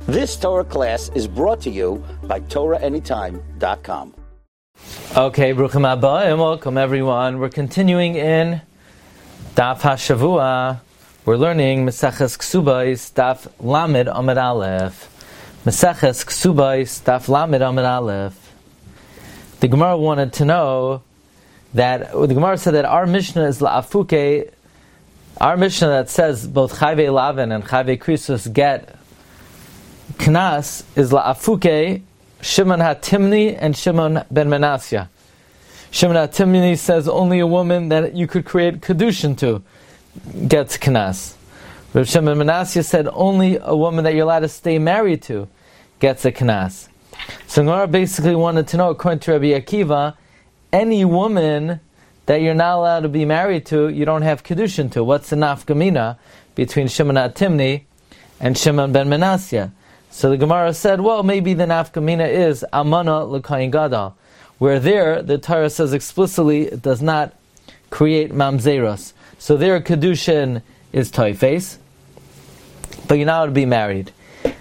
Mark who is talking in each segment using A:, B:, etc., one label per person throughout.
A: This Torah class is brought to you by TorahAnytime.com.
B: Okay, Bruchim Abba, and welcome everyone. We're continuing in Daf HaShavua. We're learning Meseches Ksubos, Daf Lamed Amud Aleph. Meseches Ksubos, Daf Lamed Amud Aleph. The Gemara wanted to know that, the Gemara said that our Mishnah is La'afuke, our Mishnah that says both Chayve Lavin and Chayve Krisus get Knas is La'afuke, Shimon HaTimni and Shimon ben Menasya. Shimon HaTimni says only a woman that you could create Kedushin to gets Knas. Rav Shimon ben Menasya said only a woman that you're allowed to stay married to gets a Knas. So Gemara basically wanted to know, according to Rabbi Akiva, any woman that you're not allowed to be married to, you don't have Kedushin to. What's the nafkamina between Shimon HaTimni and Shimon ben Menasya? So the Gemara said, well, maybe the nafkamina is Amana l'Kohen Gadol, where there, the Torah says explicitly, it does not create mamzeros. So there, Kedushin is toifes, but you're not allowed to be married.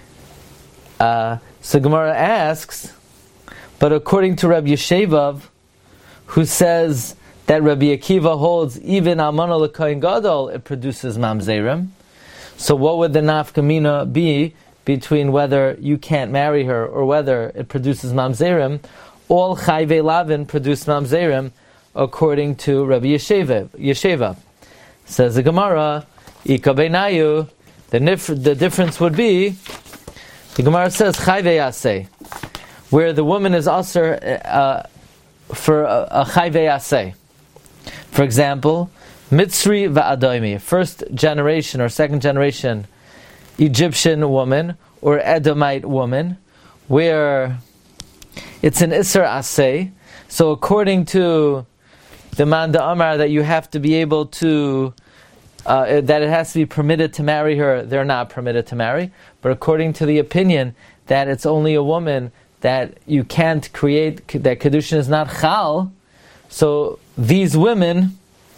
B: So Gemara asks, but according to Rabbi Yeshevav, who says that Rabbi Akiva holds even Amana l'Kohen Gadol, it produces mamzerim. So what would the nafkamina be between whether you can't marry her or whether it produces mamzerim? All Chayve Lavin produce mamzerim according to Rabbi Yeshevav. Says the Gemara, Ika beinayu, the difference would be, the Gemara says Chayve Yaseh, where the woman is also for a Chayve Yaseh. For example, Mitzri va'adoimi, first generation or second generation Egyptian woman or Edomite woman, where it's an Isser Aseh. So according to the Manda Amar that you have to be able to, that it has to be permitted to marry her, they're not permitted to marry. But according to the opinion that it's only a woman that you can't create, that Kedushin is not Chal, so these women,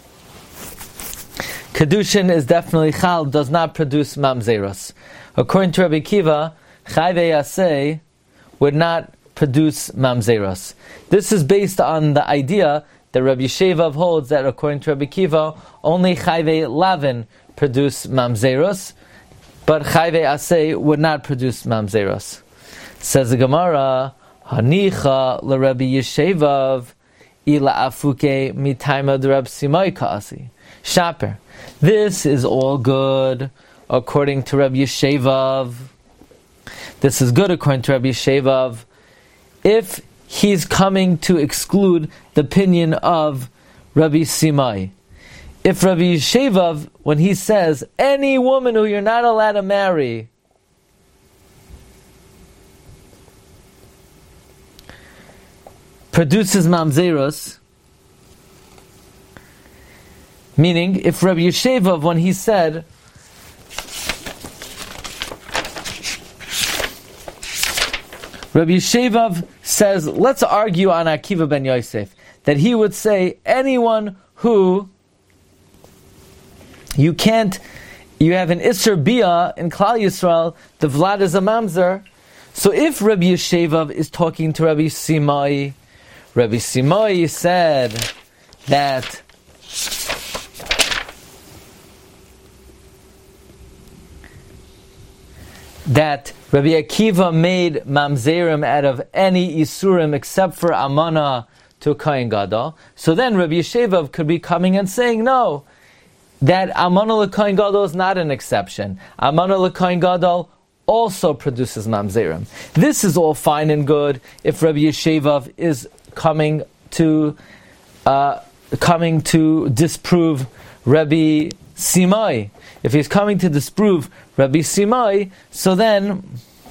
B: Kedushin is definitely Chal, does not produce Mamzeros. According to Rabbi Akiva, Chayve Yaseh would not produce Mamzeros. This is based on the idea that Rabbi Yeshevav holds that according to Rabbi Akiva, only Chayve Lavin produce Mamzeros, but Chayve Yaseh would not produce Mamzeros. Says the Gemara, Hanicha l'Rabbi Yeshevav ila afuke mitaima d'Rab Simai ka'asi. Shaper. This is all good according to Rabbi Yeshevav. This is good according to Rabbi Yeshevav if he's coming to exclude the opinion of Rabbi Simai. If Rabbi Yeshevav, when he says any woman who you're not allowed to marry, produces mamzeros, meaning if Rabbi Yeshevav, when he said Rabbi Yeshevav says, let's argue on Akiva ben Yosef, that he would say anyone who you have an Isser Bia in Klal Yisrael, the Vlad is a mamzer. So if Rabbi Yeshevav is talking to Rabbi Simai, Rabbi Simai said that Rabbi Akiva made mamzerim out of any isurim except for amana to Kohen Gadol. So then Rabbi Yeshevav could be coming and saying, no, that amana l'Kohen Gadol is not an exception. Amana l'Kohen Gadol also produces mamzerim. This is all fine and good if Rabbi Yeshevav is coming to disprove Rabbi Simai. If he's coming to disprove Rabbi Simai, so then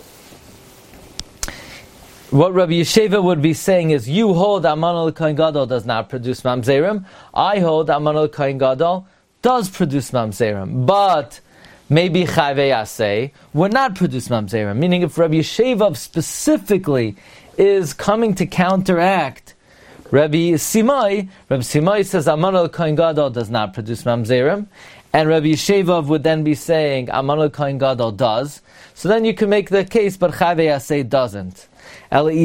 B: what Rabbi Yeshevav would be saying is, you hold Amana l'Kohen Gadol does not produce mamzerim. I hold Amana l'Kohen Gadol does produce mamzerim. But maybe Chayve Yaseh would not produce mamzerim. Meaning if Rabbi Yeshevav specifically is coming to counteract Rabbi Simai says Amana l'Kohen Gadol does not produce mamzerim, and Rabbi Yesheva would then be saying Almana Kohen Gadol does. So then you can make the case, but Chavei Aseh doesn't. If Rabbi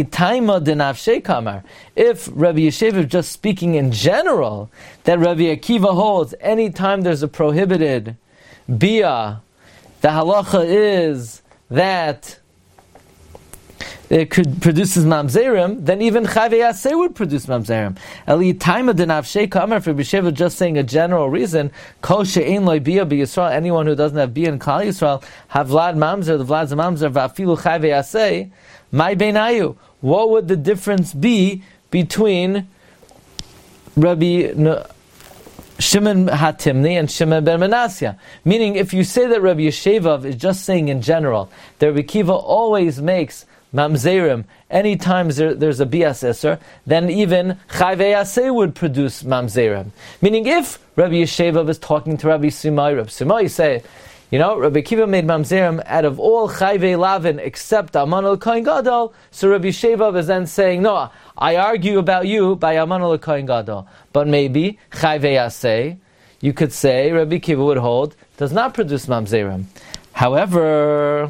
B: Yesheva is just speaking in general, that Rabbi Akiva holds anytime there's a prohibited bia, the halacha is that it produces mamzerim, then even Chavei Aseh would produce mamzerim. Eli Taima Denavshei Kamar, for B'Sheva just saying a general reason, Kol she'ein loy bia b'Yisrael, anyone who doesn't have bia in Klal Yisrael, Havlad mamzer, the Vlad's a mamzer, v'afilu Chavei Aseh, my beinayu. What would the difference be between Rabbi Shimon Hatimni and Shimon ben Manasseh? Meaning, if you say that Rabbi Yesheva is just saying in general, that Rabbi Kiva always makes mamzerim anytime there's a bias esser, then even Chavei Aseh would produce mamzerim. Meaning, if Rabbi Yesheva is talking to Rabbi Simai, Rabbi Simai say, Rabbi Kiva made mamzerim out of all Chayvei Lavin except Almana Kohen Gadol. So Rabbi Sheva is then saying, no, I argue about you by Almana Kohen Gadol. But maybe Chayvei Aseh, you could say Rabbi Kiva would hold, does not produce mamzerim. However,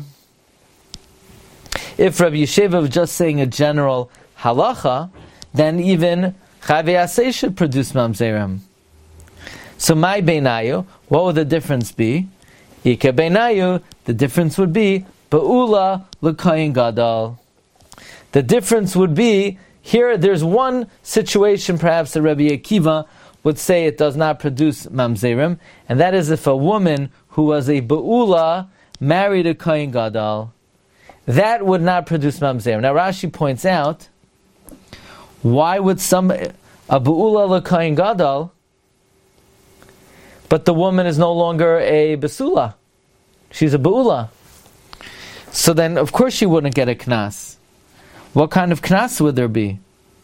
B: if Rabbi Yesheva was just saying a general halacha, then even Chavei Aseh should produce mamzerim. So my beinayu, what would the difference be? Ika beinayu, the difference would be ba'ula l'kohen gadol. The difference would be, here there's one situation perhaps that Rabbi Akiva would say it does not produce mamzerim, and that is if a woman who was a ba'ula married a kohen gadol. That would not produce mamzerim. Now Rashi points out, why would a ba'ula l'kohen gadol, but the woman is no longer a basula? She's a ba'ula. So then, of course, she wouldn't get a knas. What kind of knas would there be?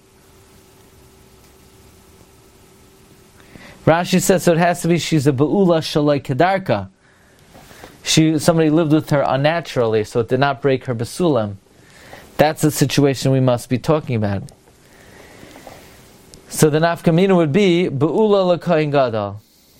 B: Rashi says, so it has to be she's a ba'ula shalai kedarka. Somebody lived with her unnaturally, so it did not break her basulam. That's the situation we must be talking about. So the nafkamina would be ba'ula l'kohen gadol.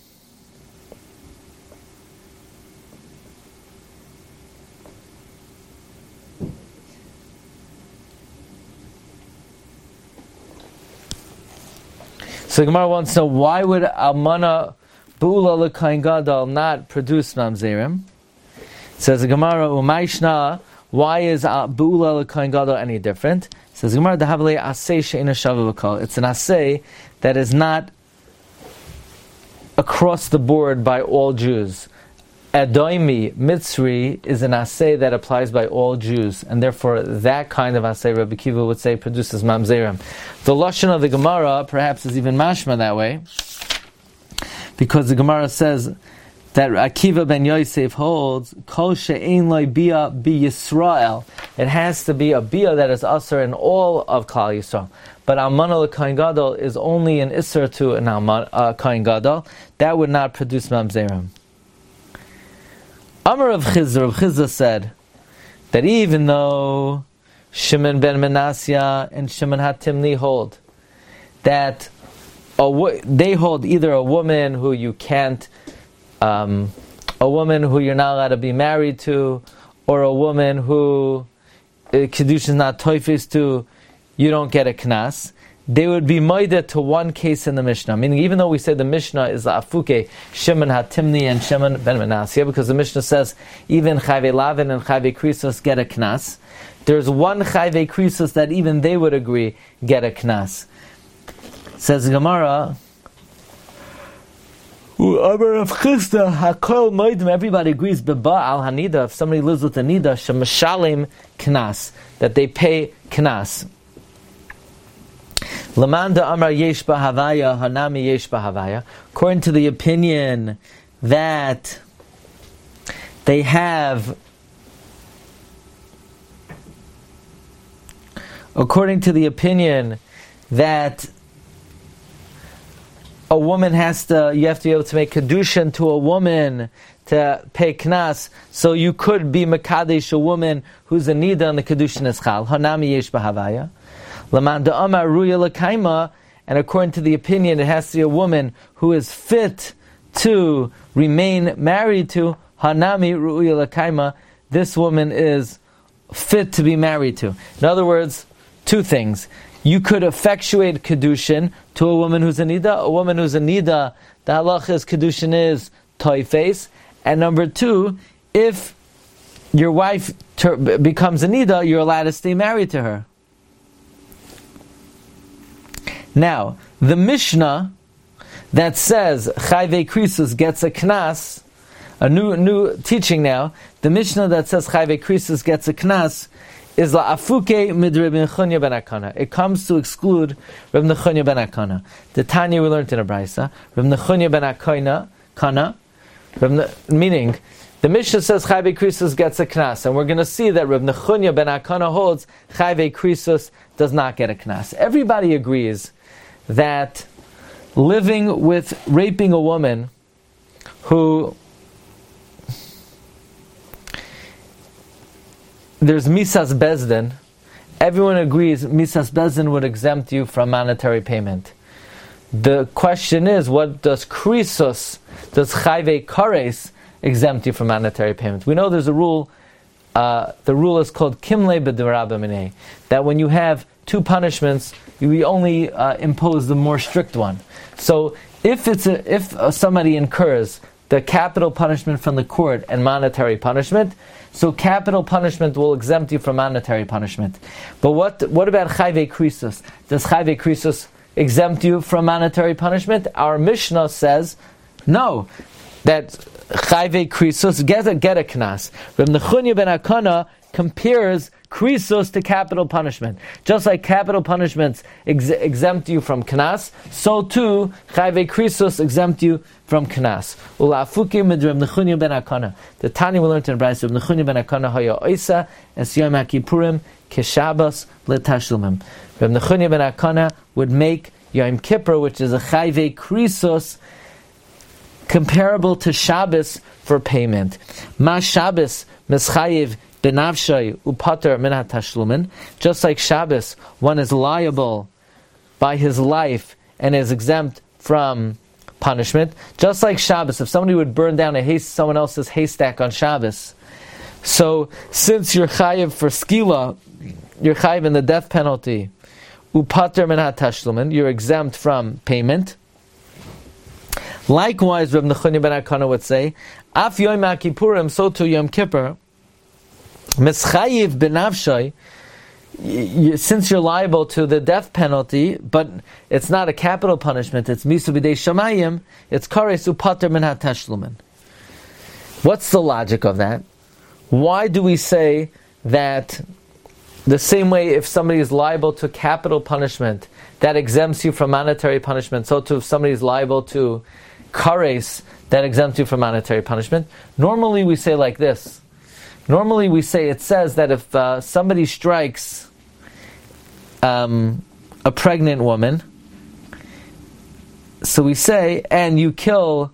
B: So the Gemara wants to know, why would Almana Ba'ula l'kohen gadol not produce mamzerim? Says the Gemara, Umayshna, why is Ba'ula l'kohen gadol any different? Says the Gemara, Dahavle aseh she'ena shavu v'kol. It's an aseh that is not across the board by all Jews. Edoimi, Mitzri, is an aseh that applies by all Jews, and therefore that kind of aseh, Rabbi Kiva would say, produces mamzerim. The lashon of the Gemara perhaps is even mashma that way, because the Gemara says that Akiva ben Yosef holds kol she'ein loy bia b'Yisrael. It has to be a bia that is asur in all of Klal Yisrael. But Almana l'kohen gadol is only an isur to an Almana kohen gadol. That would not produce mamzerim. Amar Rav Chizda said that even though Shimon ben Manasseh and Shimon Hatimni hold that they hold either a woman who you can't, a woman who you're not allowed to be married to, or a woman who Kedusha is not toifis to, you don't get a knas. They would be moided to one case in the Mishnah. Meaning, even though we say the Mishnah is afuke Shimon Hatimni and Shimon ben Manasseh, because the Mishnah says even Chayvei Lavin and Chayvei Krisos get a knas, there's one Chayvei Krisos that even they would agree get a knas. Says Gemara, everybody agrees beba al hanida, if somebody lives with a nida, shemashalim knas, that they pay knas. Lamanda Amar Yesh Bahavaya, Hanami Yesh Bahavaya. According to the opinion that they have, according to the opinion that a woman you have to be able to make kedushin to a woman to pay knas, so you could be mekadesh a woman who's a nida and the kedushin is chal. Hanami Yesh Bahavaya. Lamanda Amar Ruya Lakaima, and according to the opinion, it has to be a woman who is fit to remain married to, hanami ru'uya lakaima, this woman is fit to be married to. In other words, two things. You could effectuate Kedushin to a woman who's a Nida. A woman who's a Nida, the halacha is Kedushin is toifes. And number two, if your wife becomes a Nida, you're allowed to stay married to her. Now, the Mishnah that says Chayvei Krisus gets a knas, a new teaching now, the Mishnah that says Chayvei Krisus gets a knas is la'afuke mid Reb Nechunya ben Akana. It comes to exclude Reb Nechunya ben Akana. The Tanya we learned in a Brisa, Reb Nechunya ben Akana, meaning the Mishnah says Chayvei Krisus gets a knas, and we're going to see that Reb Nechunya ben Akana holds Chayvei Krisus does not get a knas. Everybody agrees that raping a woman who there's Misas Bezdin, everyone agrees Misas Bezdin would exempt you from monetary payment. The question is, what does Krisos, does Chayvei Kares exempt you from monetary payment? We know there's a rule, the rule is called Kimle B'D'Rabba Minei, that when you have two punishments, we only impose the more strict one. So if somebody incurs the capital punishment from the court and monetary punishment, so capital punishment will exempt you from monetary punishment. But what about Chayvei Krisus? Does Chayvei Krisus exempt you from monetary punishment? Our Mishnah says no, that Chayvei Krisus get a knas. Reb Nechunya ben Akana compares Krisus to capital punishment. Just like capital punishments exempt you from knas, so too Chayvei Krisus exempt you from knas. Ula'afukim mid Reb Nechunya ben Akana. The Tanya we learned in the Brisa, Reb Nechunya ben Akana haya oisa es Yom HaKippurim keshabas letashlumin. Reb Nechunya ben Akana would make Yom Kippur, which is a Chayvei Krisus, comparable to Shabbos for payment. Ma Shabbos mischayiv benavshay upater min hatashlumin. Just like Shabbos, one is liable by his life and is exempt from punishment. Just like Shabbos, if somebody would burn down someone else's haystack on Shabbos, so since you're chayiv for skila, you're chayiv in the death penalty, upater min hatashlumin, you're exempt from payment. Likewise, Reb Nechunya ben Akana would say, Af Yom HaKippurim, so to Yom Kippur, Mischayiv benavshay, since you're liable to the death penalty, but it's not a capital punishment, it's misu b'dei shamayim, it's kares upater min hatashlumin. What's the logic of that? Why do we say that the same way if somebody is liable to capital punishment, that exempts you from monetary punishment, so too if somebody is liable to kares, that exempts you from monetary punishment? Normally we say like this. Normally we say, it says that if somebody strikes a pregnant woman, so we say, and you kill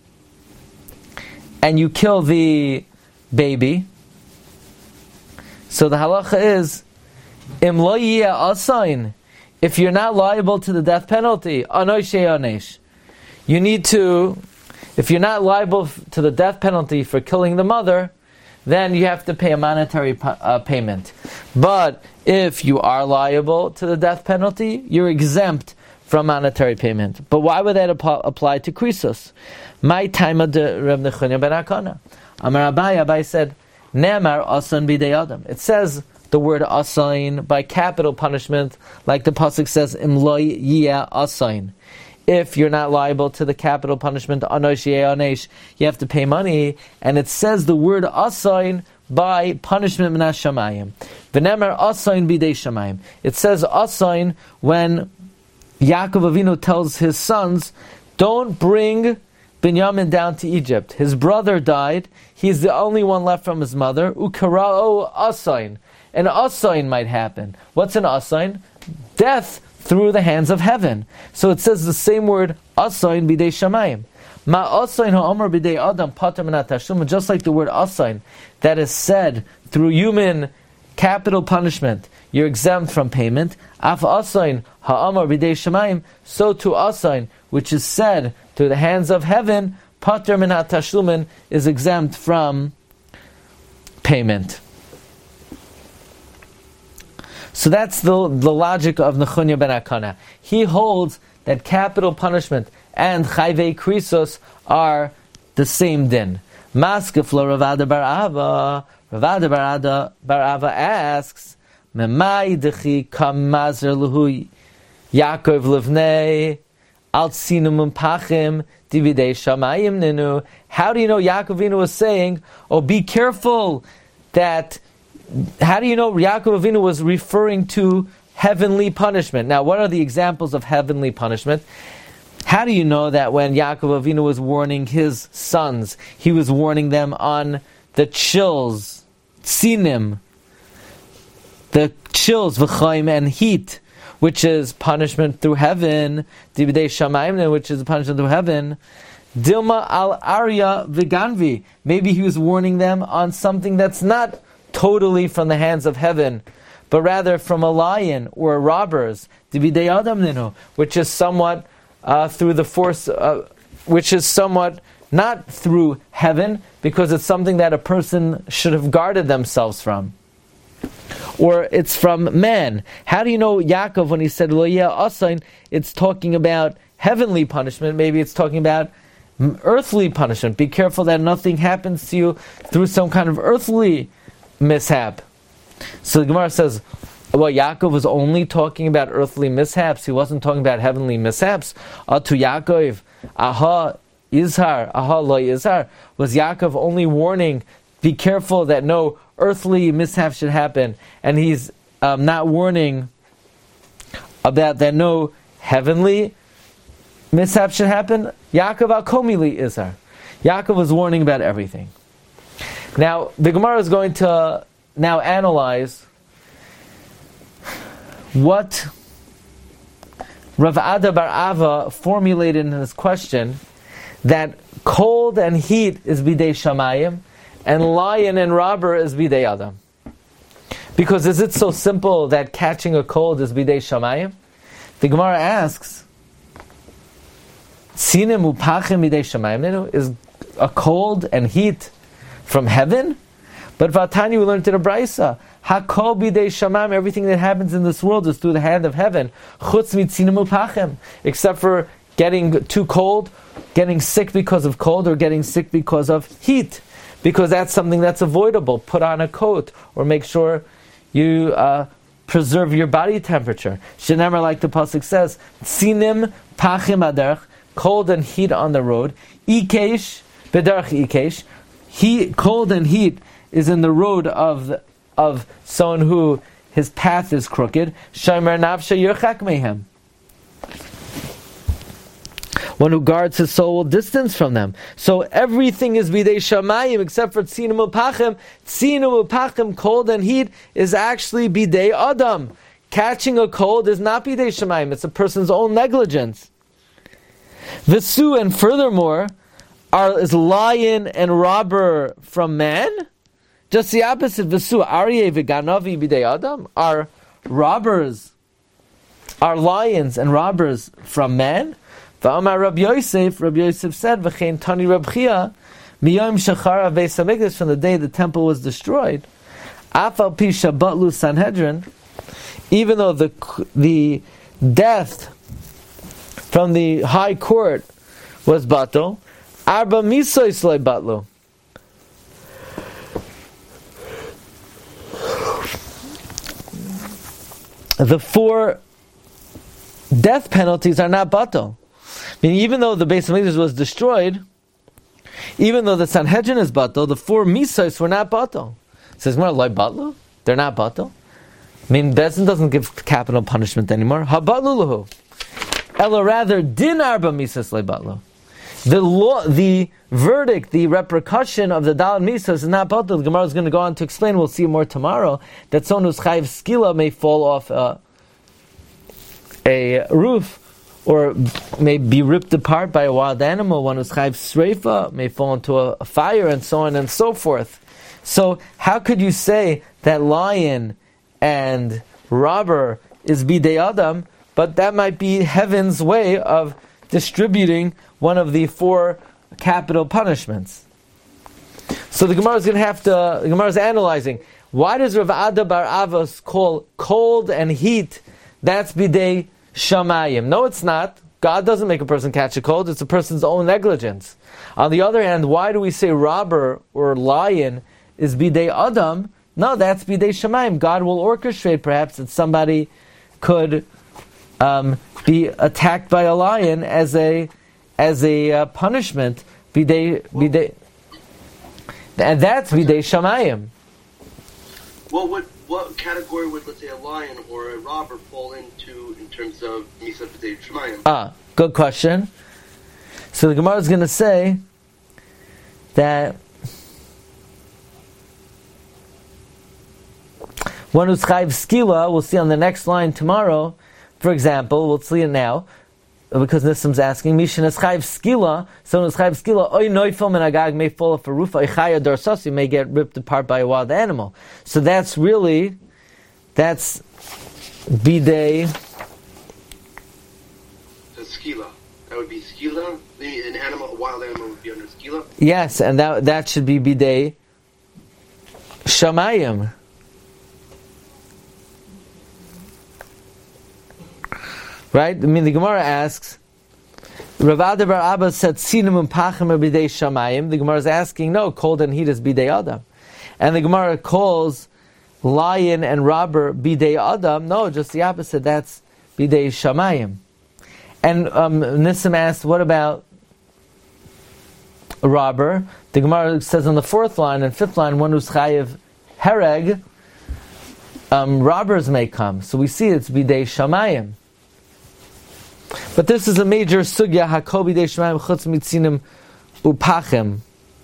B: the baby, so the halacha is, im lo yeh asayin, if you're not liable to the death penalty, anosh she'onesh, you need to, if you're not liable to the death penalty for killing the mother, then you have to pay a monetary payment. But if you are liable to the death penalty, you're exempt from monetary payment. But why would that apply to Krisus? My time of the Reb Nechunya ben Akana. Amar Abai said, Ne'amar asan b'dei adam. It says the word asain by capital punishment, like the pasuk says, im lo yeh asain. If you're not liable to the capital punishment, anosh yeh onesh, you have to pay money. And it says the word asain by punishment minas shamayim. V'ne'amar asain b'dei shamayim. It says asain when Yaakov Avinu tells his sons, don't bring Binyamin down to Egypt. His brother died. He's the only one left from his mother. Ukara'o asain. An asain might happen. What's an asain? Death through the hands of heaven. So it says the same word, asain b'dei shamayim. Ma asain ha'omar b'dei adam pater min hatashlumin. Just like the word asain, that is said through human capital punishment, you're exempt from payment. Af asain ha'omar b'dei shamayim. So to asain, which is said through the hands of heaven, pater min hatashlumin, is exempt from payment. So that's the logic of Nechunya ben Akana. He holds that capital punishment and chayvei krisos are the same din. Maskeflo Ravada bar Ava. Ravada bar Ava asks, Memai dechi kam mazer luhu Yaakov levnei al sinum pachim dividei shamayim ninu. How do you know Yaakov Avinu was saying, oh, be careful that... How do you know Yaakov Avinu was referring to heavenly punishment? Now, what are the examples of heavenly punishment? How do you know that when Yaakov Avinu was warning his sons, he was warning them on the chills, sinim, the chills, v'chaim, and heat, which is punishment through heaven, dibidei shamayim, which is punishment through heaven, dilma al arya v'ganvi. Maybe he was warning them on something that's not totally from the hands of heaven, but rather from a lion or robbers, dibidei adam ninu, which is somewhat through the force, which is somewhat not through heaven, because it's something that a person should have guarded themselves from. Or it's from man. How do you know Yaakov, when he said lo yeh asain, it's talking about heavenly punishment? Maybe it's talking about earthly punishment. Be careful that nothing happens to you through some kind of earthly mishap. So the Gemara says, well, Yaakov was only talking about earthly mishaps. He wasn't talking about heavenly mishaps. To Yaakov, aha izhar, aha lo izhar. Was Yaakov only warning, be careful that no earthly mishap should happen, and he's not warning about that no heavenly mishap should happen? Yaakov al komili izhar. Yaakov was warning about everything. Now, the Gemara is going to now analyze what Rav Ada bar Ava formulated in his question, that cold and heat is bidei shamayim, and lion and robber is bidei adam. Because is it so simple that catching a cold is bidei shamayim? The Gemara asks, Sinem upachim bidei shamayim, is a cold and heat from heaven? But Vatani, we learned in a Braisa, Hakol bidei shamam, everything that happens in this world is through the hand of heaven. Chutz mitzinem upachim, except for getting too cold, getting sick because of cold, or getting sick because of heat, because that's something that's avoidable. Put on a coat, or make sure you preserve your body temperature. Shenemar, like the pasuk says, Tzinem pachim aderch, cold and heat on the road. Ikesh bederch ikesh, cold and heat is in the road of someone who his path is crooked. Shomer nafshe yirchak mehem, one who guards his soul will distance from them. So everything is bidei shamayim except for tzinum upachim. Tzinum upachim, cold and heat, is actually bidei adam. Catching a cold is not bidei shamayim; it's a person's own negligence. V'su, and furthermore, is lion and robber from man? Just the opposite. V'su aryeh v'ganavi bidei adam. Are lions and robbers from man? V'amar Rabbi Yosef said, V'chein tani Reb Chia, miyom shachar beis hamikdash, from the day the temple was destroyed, afal pi shabatlu Sanhedrin, even though the death from the high court was batal, arba misois loy batlu. The 4 death penalties are not batal. Meaning, even though the Beis Hamikdash was destroyed, even though the Sanhedrin is batal, the 4 misos were not batal. It says, "Loy batlu." They're not batal. I mean, Beis Din doesn't give capital punishment anymore. Ha batlu lahu. Ela, rather, din arba misos loy batlu. The verdict, the repercussion of the Daled Misos is not batal. The Gemara is going to go on to explain, we'll see more tomorrow, that someone who's chayiv skila may fall off a roof, or may be ripped apart by a wild animal. One who's chayiv sreifa may fall into a fire, and so on and so forth. So how could you say that lion and robber is bidei adam, but that might be heaven's way of distributing one of the 4 capital punishments. So the Gemara is going to have to. The Gemara is analyzing. Why does Rav Ada bar Avos call cold and heat? That's bidei shamayim. No, it's not. God doesn't make a person catch a cold. It's a person's own negligence. On the other hand, why do we say robber or lion is bidei Adam? No, that's bidei shamayim. God will orchestrate perhaps that somebody could be attacked by a lion as a punishment. Bidei, and that's bidei shamayim.
C: What category would, let's say, a lion or a robber fall into in terms of Misa B'dei Shemayim?
B: Good question. So the Gemara is going to say that one who's chayiv skila, we'll see on the next line tomorrow, for example, we'll see it now, because Nissim's asking, Mishin is chayiv skila, someone who's chayiv skila, oy noifel min agag may fall off a roof, oy chaya dorsasi may get ripped apart by a wild animal. So that's bidei.
C: Skila. That would be skila? An animal, a wild animal would be under skila?
B: Yes, and that should be bidei shamayim. Right? I mean, the Gemara asks, Rav Ada bar Abba said, Sinum and Pachim are bidei shamayim. The Gemara is asking, no, cold and heat is bidei Adam. And the Gemara calls lion and robber bidei Adam. No, just the opposite. That's bidei shamayim. And Nissim asked, what about a robber? The Gemara says on the fourth line and fifth line, one who's chayiv hereg, robbers may come. So we see it's bidei shamayim. But this is a major sugya, hakol bidei shamayim chutz mitzinim upachim.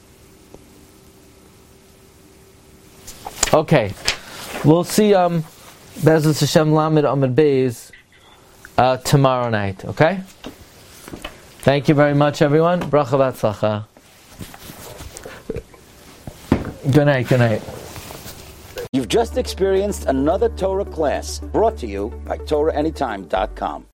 B: Okay, we'll see Be'ezus Hashem Lamed Amud Beis tomorrow night. Okay. Thank you very much, everyone. Bracha v'atzlacha. Good night. Good night.
A: You've just experienced another Torah class brought to you by TorahAnytime.com.